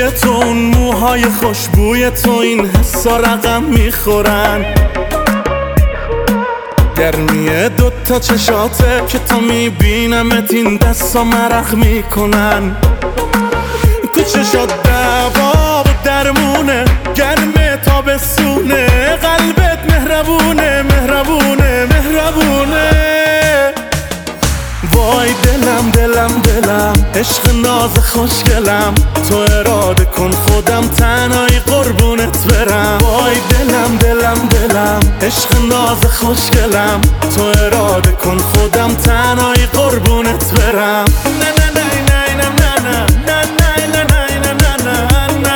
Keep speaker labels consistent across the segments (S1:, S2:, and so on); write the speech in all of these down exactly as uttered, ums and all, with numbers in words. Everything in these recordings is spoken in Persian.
S1: روی تو، اون موهای خوشبوی تو، این حسا رقم میخورن. گرمیه دوتا چشاته که تا میبینمت این دستا مرق میکنن. تو چشات دوا و درمونه، گرمه تابستونه، قلبت مهربونه مهربونه مهربونه. وای دلم دلم دلم، عشق ناز خوشگلم، تو اراده کن خودم تنهایی قربونت برم. وای دلم دلم دلم، عشق ناز خوشگلم، تو اراده کن خودم تنهایی قربونت برم. نه نه نه نه نه نه نه نه نه نه نه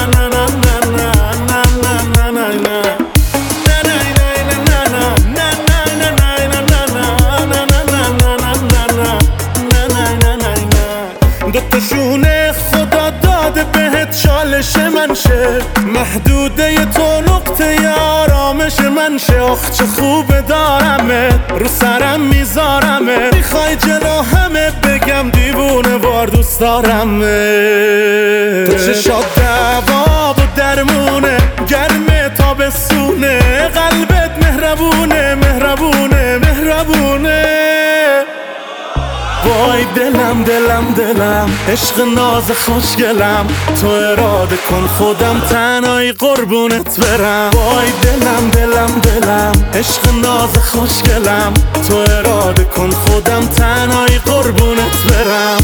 S1: دوتاشونه خدا داده بهت چالش من شه، محدوده تو نقطه آرامش من شه. آخ چه خوبه دارمت، رو سرم میذارمه، میخوای جلو همه بگم دیوونه وار دوست دارمه. تو چشات دوا و درمونه، گرمه تابستونه، قلبت مهربونه مهربونه مهربونه. وای دلم دلم دلم، عشق ناز خوشگلم، تو اراده کن خودم تنهایی قربونت برم. وای دلم دلم دلم، عشق ناز خوشگلم، تو اراده کن خودم تنهایی قربونت برم.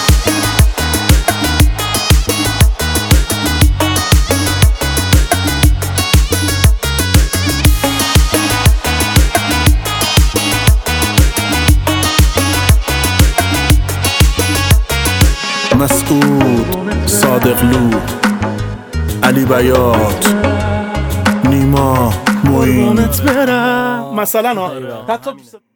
S2: مسعود، صادقلو، علی بیات، نیما، معین.
S1: مثلا حتی